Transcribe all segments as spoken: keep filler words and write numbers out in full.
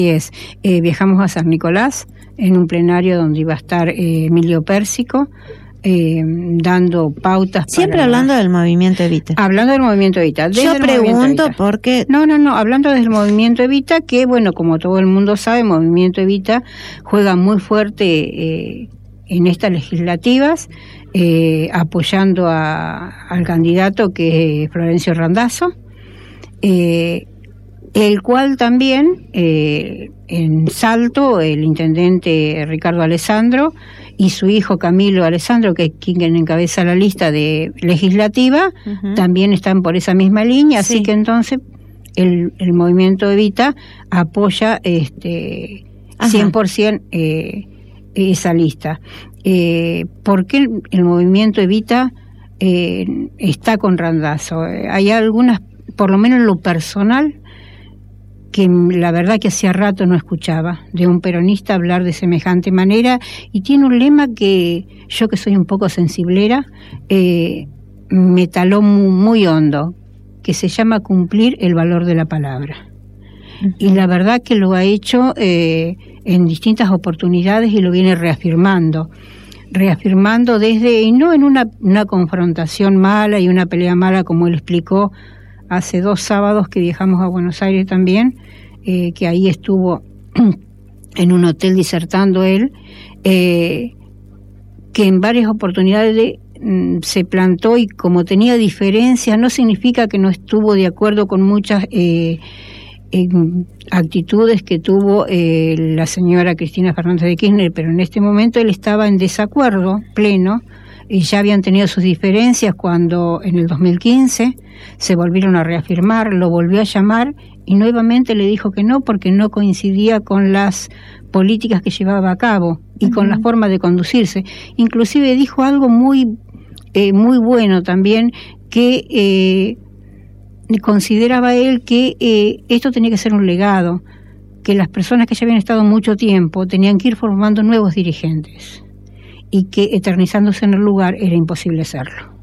es, eh, viajamos a San Nicolás en un plenario donde iba a estar eh, Emilio Pérsico, eh, dando pautas. Siempre para, hablando del movimiento Evita. Hablando del movimiento Evita. Yo pregunto Evita. porque... No, no, no, hablando desde el movimiento Evita, que bueno, como todo el mundo sabe, el movimiento Evita juega muy fuerte eh, en estas legislativas, eh, apoyando a, al candidato que es Florencio Randazzo, eh, el cual también eh, en Salto el intendente Ricardo Alessandro y su hijo Camilo Alessandro, que es quien encabeza la lista de legislativa, uh-huh. también están por esa misma línea, sí. Así que entonces el, el movimiento Evita apoya este cien por ciento eh, esa lista. Eh, ¿Por qué el, el movimiento Evita eh, está con Randazzo? Hay algunas, por lo menos en lo personal, que la verdad que hacía rato no escuchaba de un peronista hablar de semejante manera, y tiene un lema que yo, que soy un poco sensiblera, eh, me taló muy, muy hondo, que se llama cumplir el valor de la palabra. Uh-huh. Y la verdad que lo ha hecho eh, en distintas oportunidades y lo viene reafirmando. reafirmando desde, y no en una, una confrontación mala y una pelea mala, como él explicó hace dos sábados que viajamos a Buenos Aires también, eh, que ahí estuvo en un hotel disertando él, eh, que en varias oportunidades de, mm, se plantó, y como tenía diferencias, no significa que no estuvo de acuerdo con muchas eh, eh, actitudes que tuvo eh, la señora Cristina Fernández de Kirchner, pero en este momento él estaba en desacuerdo pleno, y ya habían tenido sus diferencias cuando en el dos mil quince se volvieron a reafirmar, lo volvió a llamar y nuevamente le dijo que no, porque no coincidía con las políticas que llevaba a cabo y uh-huh. con la forma de conducirse. Inclusive dijo algo muy eh, muy bueno también, que eh, consideraba él que eh, esto tenía que ser un legado, que las personas que ya habían estado mucho tiempo tenían que ir formando nuevos dirigentes, y que eternizándose en el lugar era imposible hacerlo.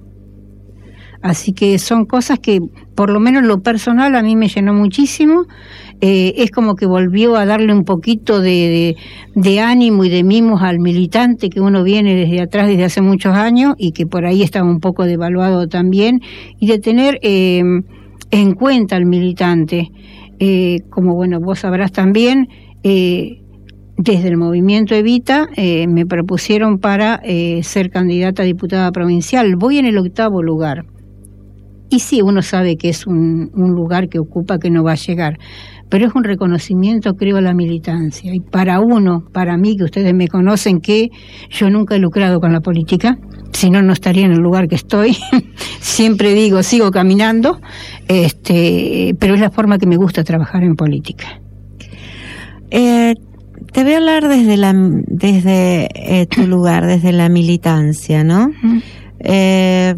Así que son cosas que, por lo menos en lo personal, a mí me llenó muchísimo. Eh, es como que volvió a darle un poquito de, de, de ánimo y de mimos al militante que uno viene desde atrás desde hace muchos años, y que por ahí estaba un poco devaluado también, y de tener eh, en cuenta al militante. Eh, como bueno, vos sabrás también, eh, desde el movimiento Evita eh, me propusieron para eh, ser candidata a diputada provincial. Voy en el octavo lugar. Y sí, uno sabe que es un, un lugar que ocupa, que no va a llegar, pero es un reconocimiento, creo, a la militancia. Y para uno, para mí, que ustedes me conocen, que yo nunca he lucrado con la política, si no, no estaría en el lugar que estoy. Siempre digo, sigo caminando, este, pero es la forma que me gusta trabajar en política. Eh... Te voy a hablar desde la desde eh, tu lugar, desde la militancia, ¿no? Uh-huh. Eh,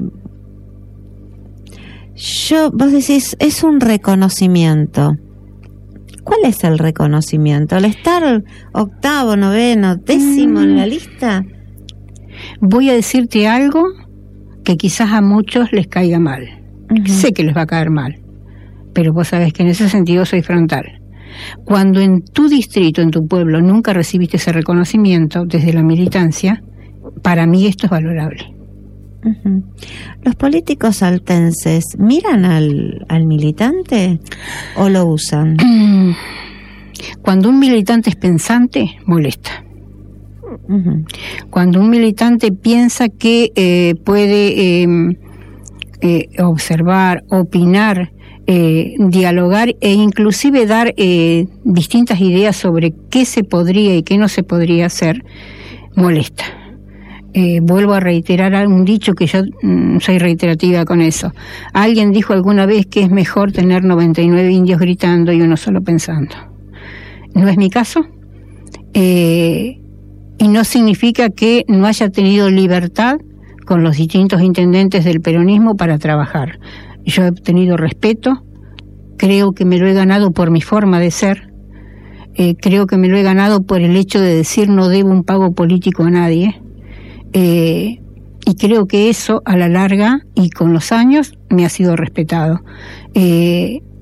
yo, vos decís, es un reconocimiento. ¿Cuál es el reconocimiento? ¿El estar octavo, noveno, décimo uh-huh. en la lista? Voy a decirte algo que quizás a muchos les caiga mal. Uh-huh. Sé que les va a caer mal, pero vos sabés que en ese sentido soy frontal. Cuando en tu distrito, en tu pueblo, nunca recibiste ese reconocimiento desde la militancia, para mí esto es valorable. Uh-huh. ¿Los políticos saltenses miran al, al militante o lo usan? Cuando un militante es pensante, molesta. Uh-huh. Cuando un militante piensa que eh, puede eh, eh, observar, opinar, Eh, dialogar e inclusive dar eh, distintas ideas sobre qué se podría y qué no se podría hacer, molesta. Eh, vuelvo a reiterar un dicho que yo mm, soy reiterativa con eso. Alguien dijo alguna vez que es mejor tener noventa y nueve indios gritando y uno solo pensando. No es mi caso, eh, y no significa que no haya tenido libertad con los distintos intendentes del peronismo para trabajar. Yo he tenido respeto, creo que me lo he ganado por mi forma de ser, eh, creo que me lo he ganado por el hecho de decir no debo un pago político a nadie, eh, y creo que eso a la larga y con los años me ha sido respetado. Eh,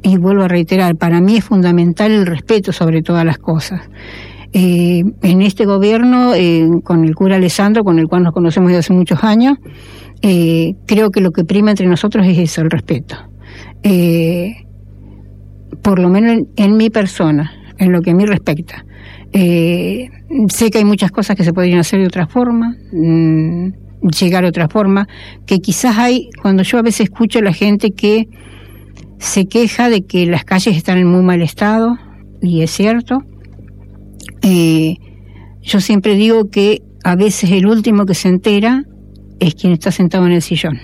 y vuelvo a reiterar, para mí es fundamental el respeto sobre todas las cosas. Eh, en este gobierno, eh, con el cura Alessandro, con el cual nos conocemos desde hace muchos años, eh, creo que lo que prima entre nosotros es eso, el respeto. Eh, por lo menos en, en mi persona, en lo que a mí respecta. Eh, sé que hay muchas cosas que se podrían hacer de otra forma, mmm, llegar a otra forma, que quizás hay, cuando yo a veces escucho a la gente que se queja de que las calles están en muy mal estado, y es cierto, eh, yo siempre digo que a veces el último que se entera es quien está sentado en el sillón.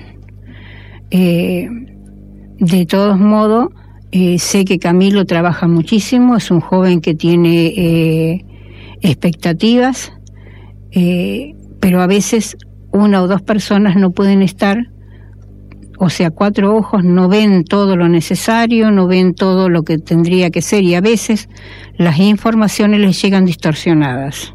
Eh, de todos modos, eh, sé que Camilo trabaja muchísimo, es un joven que tiene eh, expectativas, eh, pero a veces una o dos personas no pueden estar, o sea, cuatro ojos no ven todo lo necesario, no ven todo lo que tendría que ser, y a veces las informaciones les llegan distorsionadas.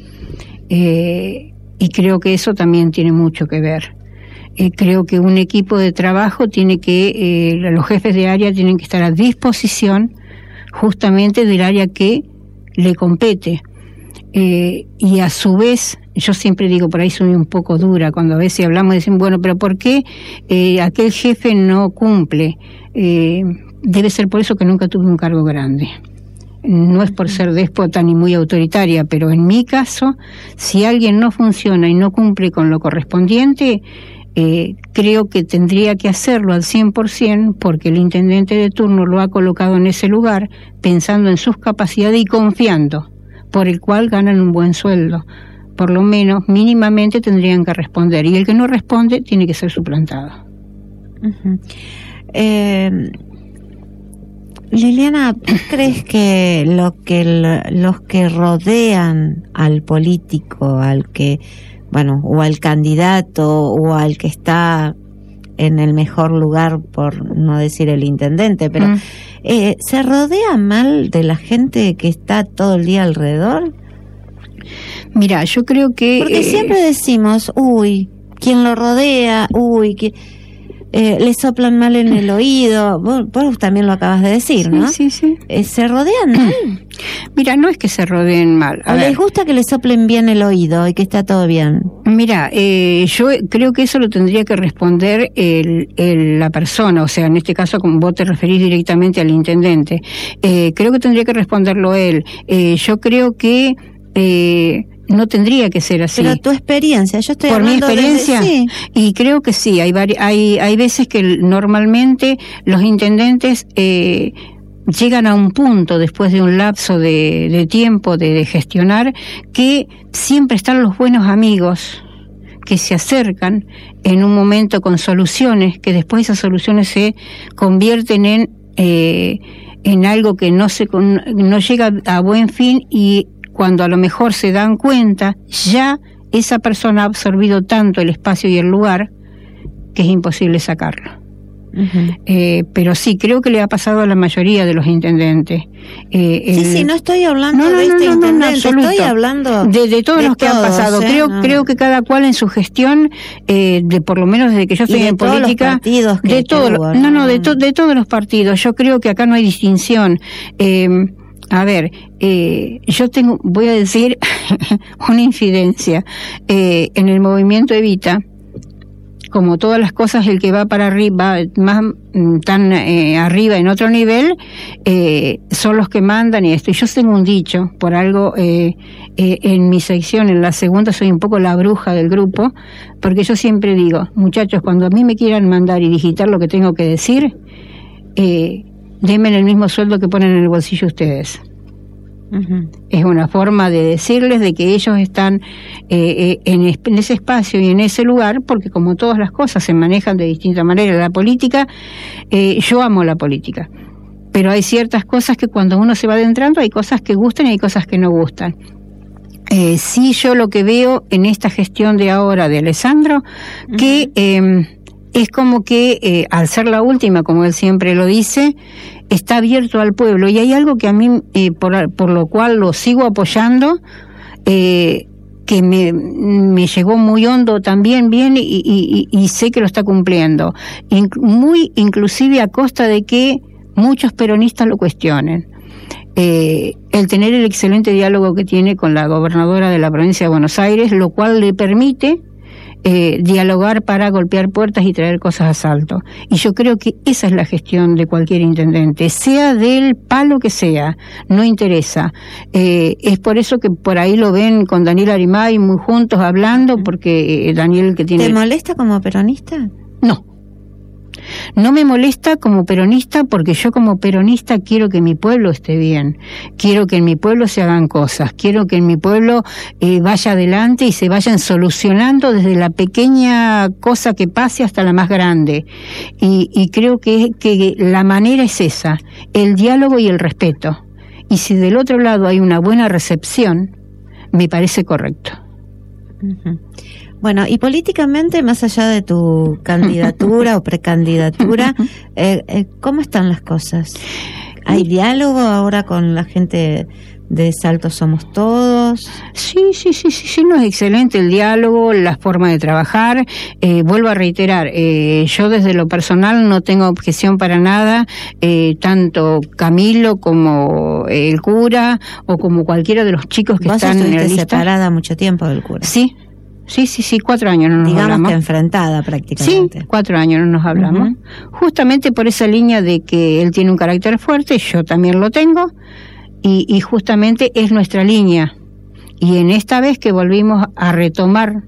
Eh, y creo que eso también tiene mucho que ver. Eh, creo que un equipo de trabajo tiene que, eh, los jefes de área tienen que estar a disposición justamente del área que le compete. Eh, y a su vez, yo siempre digo, por ahí soy un poco dura, cuando a veces hablamos, dicen, bueno, pero ¿por qué eh, aquel jefe no cumple? Eh, debe ser por eso que nunca tuve un cargo grande. No es por ser déspota ni muy autoritaria, pero en mi caso, si alguien no funciona y no cumple con lo correspondiente, eh, creo que tendría que hacerlo al cien por ciento, porque el intendente de turno lo ha colocado en ese lugar pensando en sus capacidades y confiando, por el cual ganan un buen sueldo. Por lo menos, mínimamente tendrían que responder, y el que no responde tiene que ser suplantado. Uh-huh. Eh, Liliana, ¿tú crees que, lo que el, los que rodean al político, al que, bueno, o al candidato, o al que está en el mejor lugar, por no decir el intendente, pero mm. eh, ¿se rodea mal de la gente que está todo el día alrededor? Mira, yo creo que... Porque eh, siempre decimos, uy, quien lo rodea, uy, que eh, le soplan mal en el oído, vos, vos también lo acabas de decir, ¿no? Sí, sí, sí. Eh, ¿Se rodean mal? Mira, no es que se rodeen mal. ¿O les gusta que le soplen bien el oído y que está todo bien? Mira, eh, yo creo que eso lo tendría que responder el, el, la persona, o sea, en este caso, como vos te referís directamente al intendente, eh, creo que tendría que responderlo él. Eh, yo creo que... Eh, no tendría que ser así. Pero tu experiencia, yo estoy por mi hablando experiencia, de, sí. Y creo que sí, hay vari, hay hay veces que normalmente los intendentes eh, llegan a un punto después de un lapso de, de tiempo de, de gestionar, que siempre están los buenos amigos que se acercan en un momento con soluciones, que después esas soluciones se convierten en eh, en algo que no se no llega a buen fin, y cuando a lo mejor se dan cuenta, ya esa persona ha absorbido tanto el espacio y el lugar que es imposible sacarlo. Uh-huh. Eh, pero sí, creo que le ha pasado a la mayoría de los intendentes. Eh, sí, el... sí, no estoy hablando no, no, de no, este no, intendente, no, no, absoluto. Estoy hablando de, de todos de los que todos, han pasado. ¿eh? Creo, no. creo que cada cual en su gestión, eh, de por lo menos desde que yo estoy de en política, los que de todos, tuvo, no, no, no, de, to, de todos los partidos. Yo creo que acá no hay distinción. Eh, A ver, eh, yo tengo, voy a decir una infidencia. Eh, en el movimiento Evita, como todas las cosas, el que va para arriba, más tan eh, arriba en otro nivel, eh, son los que mandan y esto. Y yo tengo un dicho, por algo, eh, eh, en mi sección, en la segunda, soy un poco la bruja del grupo, porque yo siempre digo, muchachos, cuando a mí me quieran mandar y digitar lo que tengo que decir, eh, denme el mismo sueldo que ponen en el bolsillo ustedes. Uh-huh. Es una forma de decirles de que ellos están eh, eh, en, es, en ese espacio y en ese lugar, porque como todas las cosas se manejan de distinta manera. La política, eh, yo amo la política, pero hay ciertas cosas que cuando uno se va adentrando, hay cosas que gustan y hay cosas que no gustan. Eh, sí, yo lo que veo en esta gestión de ahora de Alessandro, uh-huh. que... Eh, es como que eh, al ser la última, como él siempre lo dice, está abierto al pueblo, y hay algo que a mí, eh, por, por lo cual lo sigo apoyando, eh, que me, me llegó muy hondo también, bien, y, y, y sé que lo está cumpliendo, In, muy inclusive a costa de que muchos peronistas lo cuestionen. Eh, el tener el excelente diálogo que tiene con la gobernadora de la provincia de Buenos Aires, lo cual le permite eh, dialogar para golpear puertas y traer cosas a salto. Y yo creo que esa es la gestión de cualquier intendente, sea del palo que sea, no interesa. Eh, es por eso que por ahí lo ven con Daniel Arimay muy juntos hablando, porque eh, Daniel que tiene... ¿Te molesta como peronista? No. No me molesta como peronista, porque yo como peronista quiero que mi pueblo esté bien, quiero que en mi pueblo se hagan cosas, quiero que en mi pueblo eh, vaya adelante y se vayan solucionando desde la pequeña cosa que pase hasta la más grande, y, y creo que, que la manera es esa, el diálogo y el respeto, y si del otro lado hay una buena recepción, me parece correcto. Uh-huh. Bueno, y políticamente, más allá de tu candidatura o precandidatura, eh, eh, ¿cómo están las cosas? ¿Hay diálogo ahora con la gente de Salto Somos Todos? Sí, sí, sí, sí, sí, no, es excelente el diálogo, la forma de trabajar. Eh, vuelvo a reiterar, eh, yo desde lo personal no tengo objeción para nada, eh, tanto Camilo como el cura o como cualquiera de los chicos que ¿Vos están en la lista. separada mucho tiempo del cura? Sí. Sí, sí, sí, cuatro años no nos Digamos hablamos. Digamos que enfrentada prácticamente. Sí, cuatro años no nos hablamos. Uh-huh. Justamente por esa línea de que él tiene un carácter fuerte, yo también lo tengo, y, y justamente es nuestra línea. Y en esta vez que volvimos a retomar,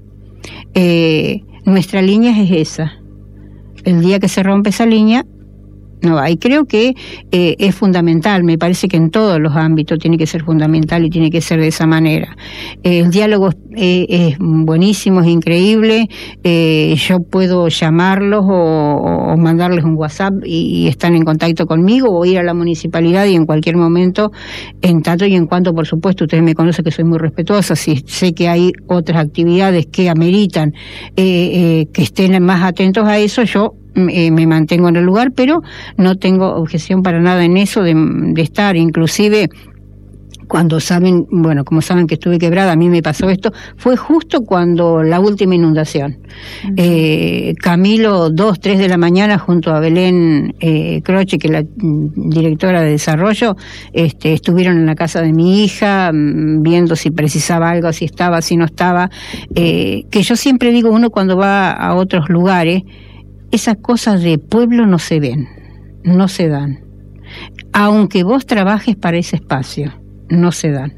eh, nuestra línea es esa. El día que se rompe esa línea, no va. Y creo que eh, es fundamental, me parece que en todos los ámbitos tiene que ser fundamental y tiene que ser de esa manera. Eh, el diálogo eh, es buenísimo, es increíble, eh, yo puedo llamarlos o, o mandarles un WhatsApp y, y están en contacto conmigo, o ir a la municipalidad y en cualquier momento, en tanto y en cuanto, por supuesto, ustedes me conocen que soy muy respetuosa, si sé que hay otras actividades que ameritan eh, eh, que estén más atentos a eso, yo Eh, me mantengo en el lugar, pero no tengo objeción para nada en eso de, de estar, inclusive cuando saben, bueno, como saben que estuve quebrada, a mí me pasó esto, fue justo cuando la última inundación. Uh-huh. eh, Camilo, dos, tres de la mañana, junto a Belén eh, Croce, que es la directora de desarrollo, este, estuvieron en la casa de mi hija, viendo si precisaba algo, si estaba, si no estaba, eh, que yo siempre digo, uno cuando va a otros lugares, esas cosas de pueblo no se ven, no se dan. Aunque vos trabajes para ese espacio, no se dan.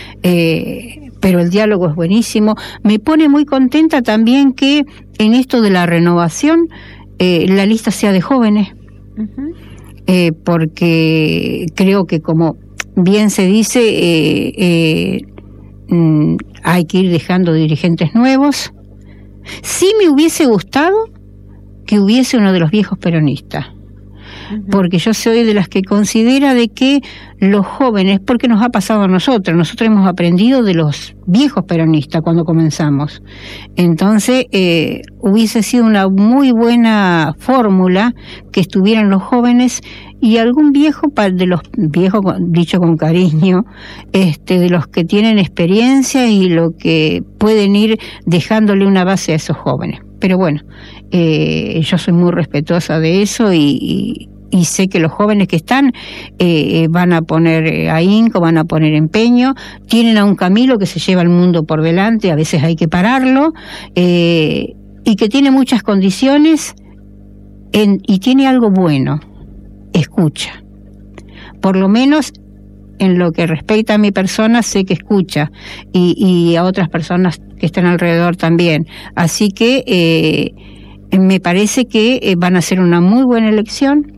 Eh, pero el diálogo es buenísimo. Me pone muy contenta también que en esto de la renovación eh, la lista sea de jóvenes, uh-huh. eh, porque creo que, como bien se dice, eh, eh, mm, hay que ir dejando dirigentes nuevos. Sí me hubiese gustado que hubiese uno de los viejos peronistas, uh-huh. porque yo soy de las que considera de que los jóvenes, porque nos ha pasado a nosotros, nosotros hemos aprendido de los viejos peronistas cuando comenzamos, entonces eh, hubiese sido una muy buena fórmula que estuvieran los jóvenes y algún viejo, de los viejos, dicho con cariño, este, de los que tienen experiencia y lo que pueden ir dejándole una base a esos jóvenes. Pero bueno, eh, yo soy muy respetuosa de eso y, y, y sé que los jóvenes que están eh, van a poner ahínco, van a poner empeño, tienen a un Camilo que se lleva el mundo por delante, a veces hay que pararlo, eh, y que tiene muchas condiciones en, y tiene algo bueno, escucha. Por lo menos en lo que respecta a mi persona, sé que escucha, y, y a otras personas que están alrededor también. Así que eh, me parece que eh, van a ser una muy buena elección,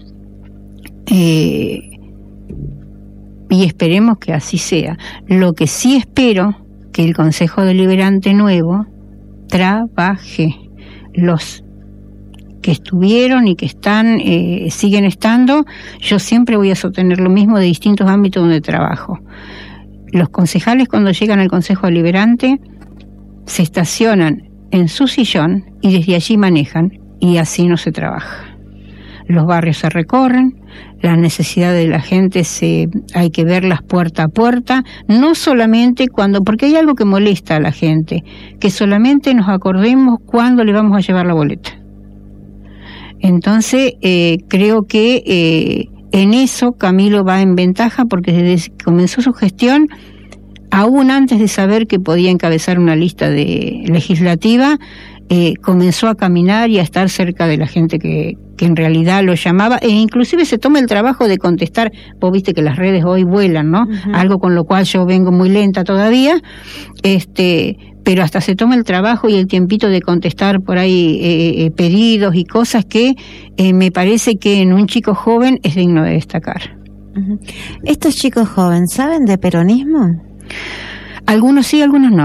eh, y esperemos que así sea. Lo que sí espero, que el Consejo Deliberante nuevo trabaje. Los que estuvieron y que están, eh, siguen estando, yo siempre voy a sostener lo mismo de distintos ámbitos donde trabajo. Los concejales, cuando llegan al Consejo Deliberante, se estacionan en su sillón y desde allí manejan, y así no se trabaja. Los barrios se recorren, las necesidades de la gente se hay que verlas puerta a puerta, no solamente cuando, porque hay algo que molesta a la gente, que solamente nos acordemos cuándo le vamos a llevar la boleta. Entonces, eh, creo que eh, en eso Camilo va en ventaja, porque desde que comenzó su gestión, aún antes de saber que podía encabezar una lista de legislativa, eh, comenzó a caminar y a estar cerca de la gente que, que en realidad lo llamaba, e inclusive se toma el trabajo de contestar. Vos viste que las redes hoy vuelan, ¿no? Uh-huh. Algo con lo cual yo vengo muy lenta todavía, este, pero hasta se toma el trabajo y el tiempito de contestar por ahí eh, eh, pedidos y cosas que eh, me parece que en un chico joven es digno de destacar. Uh-huh. ¿Estos chicos jóvenes saben de peronismo? Algunos sí, algunos no.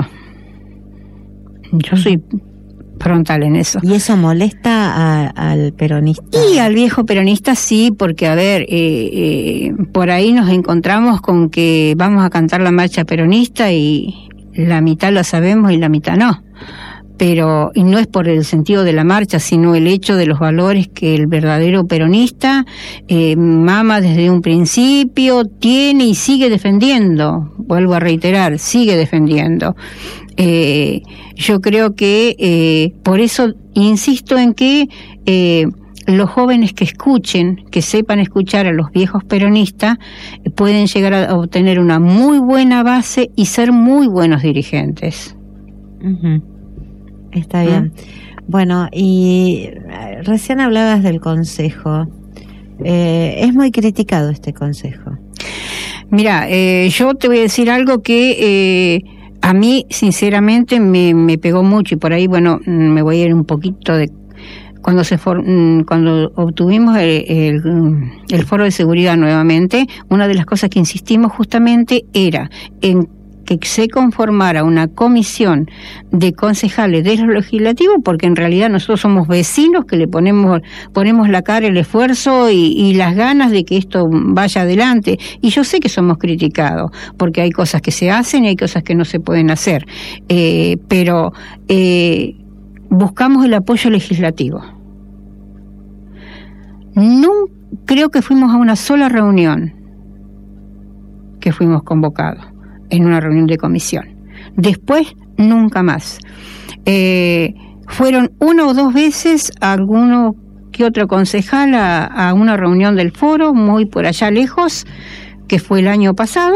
Yo soy frontal en eso. ¿Y eso molesta a, al peronista? Y al viejo peronista sí, porque a ver, eh, eh, por ahí nos encontramos con que vamos a cantar la marcha peronista y la mitad la sabemos y la mitad no. Pero, y no es por el sentido de la marcha, sino el hecho de los valores que el verdadero peronista eh, mama desde un principio, tiene y sigue defendiendo. Vuelvo a reiterar, sigue defendiendo. Eh, yo creo que eh, por eso insisto en que eh, los jóvenes que escuchen, que sepan escuchar a los viejos peronistas, eh, pueden llegar a obtener una muy buena base y ser muy buenos dirigentes. Uh-huh. Está bien. ¿Ah? Bueno, y recién hablabas del consejo. Eh, es muy criticado este consejo. Mira, eh, yo te voy a decir algo que eh, a mí sinceramente me, me pegó mucho, y por ahí, bueno, me voy a ir un poquito de... Cuando se for, cuando obtuvimos el, el, el foro de seguridad nuevamente, una de las cosas que insistimos justamente era en que se conformara una comisión de concejales de los legislativos, porque en realidad nosotros somos vecinos que le ponemos ponemos la cara, el esfuerzo y, y las ganas de que esto vaya adelante. Y yo sé que somos criticados, porque hay cosas que se hacen y hay cosas que no se pueden hacer. Eh, pero eh, buscamos el apoyo legislativo. No creo que fuimos a una sola reunión que fuimos convocados, en una reunión de comisión. Después, nunca más. Eh, fueron una o dos veces alguno que otro concejal a, a una reunión del foro, muy por allá lejos, que fue el año pasado,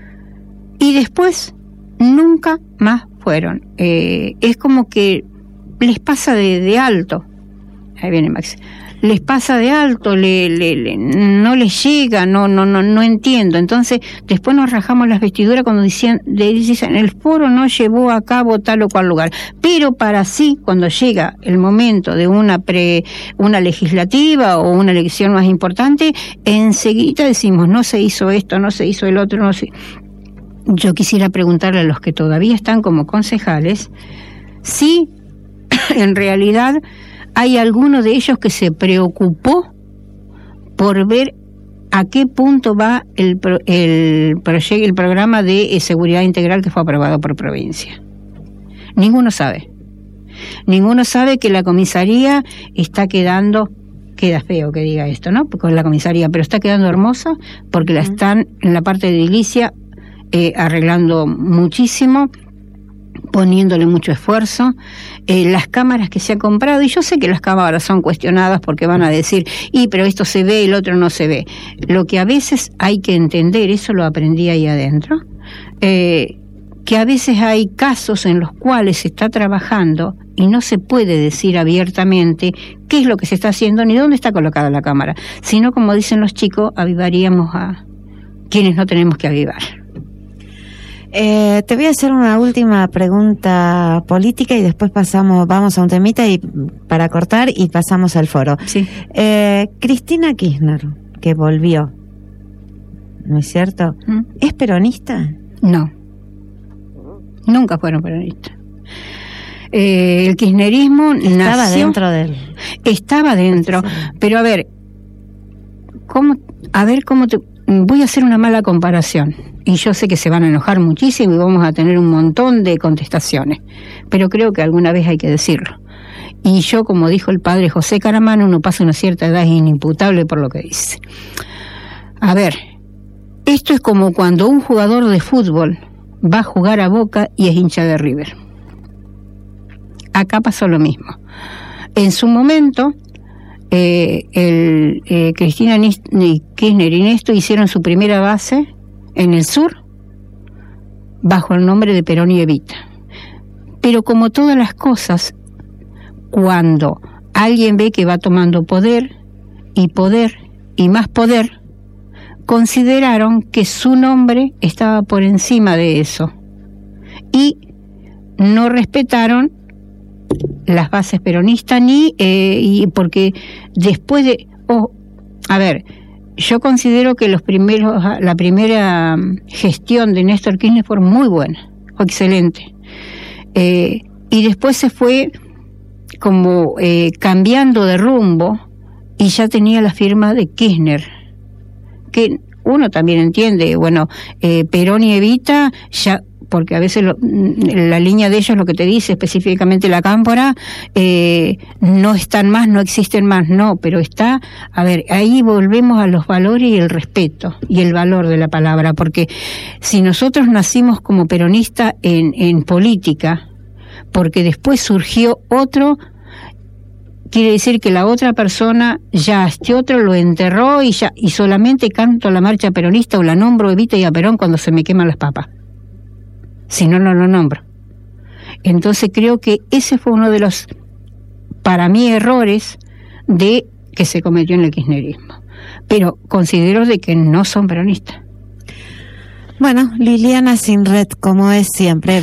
y después nunca más fueron. Eh, es como que les pasa de, de alto. Ahí viene Max. Les pasa de alto, le, le, le, no les llega, no no no no entiendo. Entonces, después nos rajamos las vestiduras cuando decían, le dicen, el foro no llevó a cabo tal o cual lugar. Pero para sí, cuando llega el momento de una pre una legislativa o una elección más importante, enseguida decimos, no se hizo esto, no se hizo el otro, no se... Yo quisiera preguntarle a los que todavía están como concejales si en realidad hay alguno de ellos que se preocupó por ver a qué punto va el el, proyecto, el programa de eh, seguridad integral que fue aprobado por provincia. Ninguno sabe. Ninguno sabe que la comisaría está quedando, queda feo que diga esto, ¿no? Con la comisaría, pero está quedando hermosa porque la están en la parte de edilicia eh, arreglando muchísimo, poniéndole mucho esfuerzo, eh, las cámaras que se han comprado, y yo sé que las cámaras son cuestionadas porque van a decir, y pero esto se ve, el otro no se ve. Lo que a veces hay que entender, eso lo aprendí ahí adentro, eh, que a veces hay casos en los cuales se está trabajando y no se puede decir abiertamente qué es lo que se está haciendo ni dónde está colocada la cámara, sino, como dicen los chicos, avivaríamos a quienes no tenemos que avivar. Eh, te voy a hacer una última pregunta política y después pasamos, vamos a un temita y para cortar y pasamos al foro. Sí. Eh, Cristina Kirchner, que volvió, ¿no es cierto? ¿Mm? ¿Es peronista? No, nunca fueron peronistas. Eh, el kirchnerismo estaba nació, dentro de él. Estaba dentro, sí. Pero a ver, ¿cómo? A ver cómo te... Voy a hacer una mala comparación, y yo sé que se van a enojar muchísimo y vamos a tener un montón de contestaciones, pero creo que alguna vez hay que decirlo. Y yo, como dijo el padre José Caramano, uno pasa una cierta edad inimputable por lo que dice. A ver, esto es como cuando un jugador de fútbol va a jugar a Boca y es hincha de River. Acá pasó lo mismo. En su momento, eh, el, eh, Cristina Kirchner y Néstor hicieron su primera base en el sur bajo el nombre de Perón y Evita. Pero como todas las cosas, cuando alguien ve que va tomando poder y poder y más poder, consideraron que su nombre estaba por encima de eso y no respetaron las bases peronistas ni eh, y porque después de oh, a ver, yo considero que los primeros la primera gestión de Néstor Kirchner fue muy buena, excelente, eh, y después se fue como eh, cambiando de rumbo y ya tenía la firma de Kirchner, que uno también entiende, bueno, eh, Perón y Evita ya, porque a veces lo, la línea de ellos lo que te dice específicamente la Cámpora, eh, no están más, no existen más, no, pero está, a ver, ahí volvemos a los valores y el respeto y el valor de la palabra, porque si nosotros nacimos como peronistas en, en política, porque después surgió otro, quiere decir que la otra persona ya este otro lo enterró y ya y solamente canto la marcha peronista o la nombro Evita y a Perón cuando se me queman las papas. Si no, no lo nombro. Entonces creo que ese fue uno de los, para mí, errores de que se cometió en el kirchnerismo. Pero considero de que no son peronistas. Bueno, Liliana Sinret, como es siempre.